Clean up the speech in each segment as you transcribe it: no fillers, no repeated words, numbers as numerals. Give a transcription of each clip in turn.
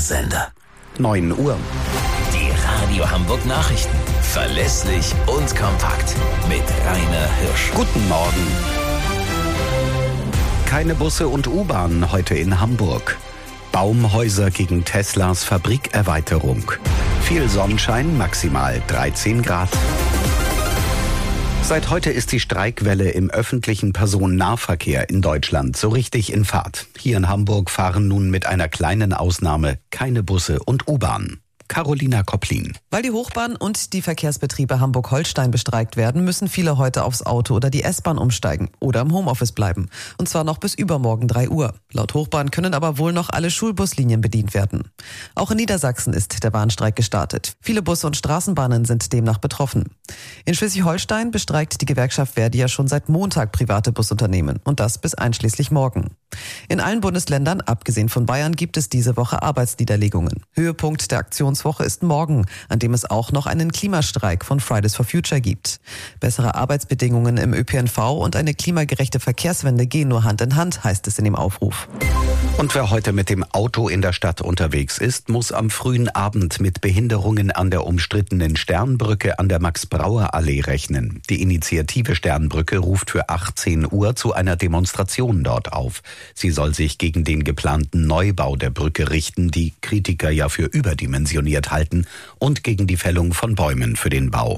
Sender. 9 Uhr. Die Radio Hamburg Nachrichten. Verlässlich und kompakt. Mit Rainer Hirsch. Guten Morgen. Keine Busse und U-Bahnen heute in Hamburg. Baumhäuser gegen Teslas Fabrikerweiterung. Viel Sonnenschein, maximal 13 Grad. Seit heute ist die Streikwelle im öffentlichen Personennahverkehr in Deutschland so richtig in Fahrt. Hier in Hamburg fahren nun mit einer kleinen Ausnahme keine Busse und U-Bahnen. Carolina Kopplin. Weil die Hochbahn und die Verkehrsbetriebe Hamburg-Holstein bestreikt werden, müssen viele heute aufs Auto oder die S-Bahn umsteigen oder im Homeoffice bleiben. Und zwar noch bis übermorgen 3 Uhr. Laut Hochbahn können aber wohl noch alle Schulbuslinien bedient werden. Auch in Niedersachsen ist der Bahnstreik gestartet. Viele Busse und Straßenbahnen sind demnach betroffen. In Schleswig-Holstein bestreikt die Gewerkschaft Verdi ja schon seit Montag private Busunternehmen. Und das bis einschließlich morgen. In allen Bundesländern, abgesehen von Bayern, gibt es diese Woche Arbeitsniederlegungen. Höhepunkt der Aktionswoche ist morgen, an dem es auch noch einen Klimastreik von Fridays for Future gibt. Bessere Arbeitsbedingungen im ÖPNV und eine klimagerechte Verkehrswende gehen nur Hand in Hand, heißt es in dem Aufruf. Und wer heute mit dem Auto in der Stadt unterwegs ist, muss am frühen Abend mit Behinderungen an der umstrittenen Sternbrücke an der Max-Brauer-Allee rechnen. Die Initiative Sternbrücke ruft für 18 Uhr zu einer Demonstration dort auf. Sie soll sich gegen den geplanten Neubau der Brücke richten, die Kritiker ja für überdimensioniert halten, und gegen die Fällung von Bäumen für den Bau.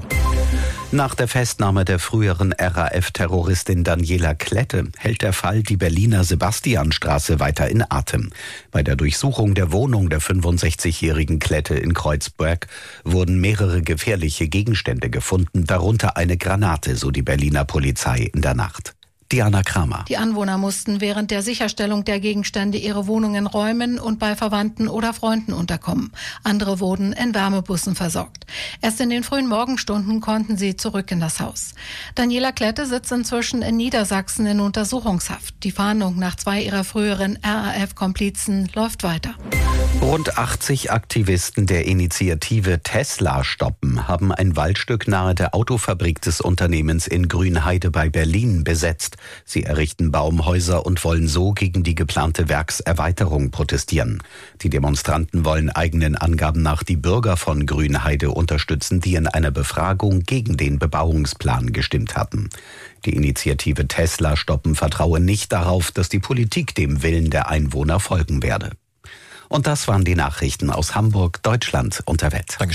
Nach der Festnahme der früheren RAF-Terroristin Daniela Klette hält der Fall die Berliner Sebastianstraße weiter in Atem. Bei der Durchsuchung der Wohnung der 65-jährigen Klette in Kreuzberg wurden mehrere gefährliche Gegenstände gefunden, darunter eine Granate, so die Berliner Polizei in der Nacht. Diana Kramer. Die Anwohner mussten während der Sicherstellung der Gegenstände ihre Wohnungen räumen und bei Verwandten oder Freunden unterkommen. Andere wurden in Wärmebussen versorgt. Erst in den frühen Morgenstunden konnten sie zurück in das Haus. Daniela Klette sitzt inzwischen in Niedersachsen in Untersuchungshaft. Die Fahndung nach 2 ihrer früheren RAF-Komplizen läuft weiter. Rund 80 Aktivisten der Initiative Tesla stoppen haben ein Waldstück nahe der Autofabrik des Unternehmens in Grünheide bei Berlin besetzt. Sie errichten Baumhäuser und wollen so gegen die geplante Werkserweiterung protestieren. Die Demonstranten wollen eigenen Angaben nach die Bürger von Grünheide unterstützen, die in einer Befragung gegen den Bebauungsplan gestimmt hatten. Die Initiative Tesla stoppen vertraue nicht darauf, dass die Politik dem Willen der Einwohner folgen werde. Und das waren die Nachrichten aus Hamburg, Deutschland und der Welt.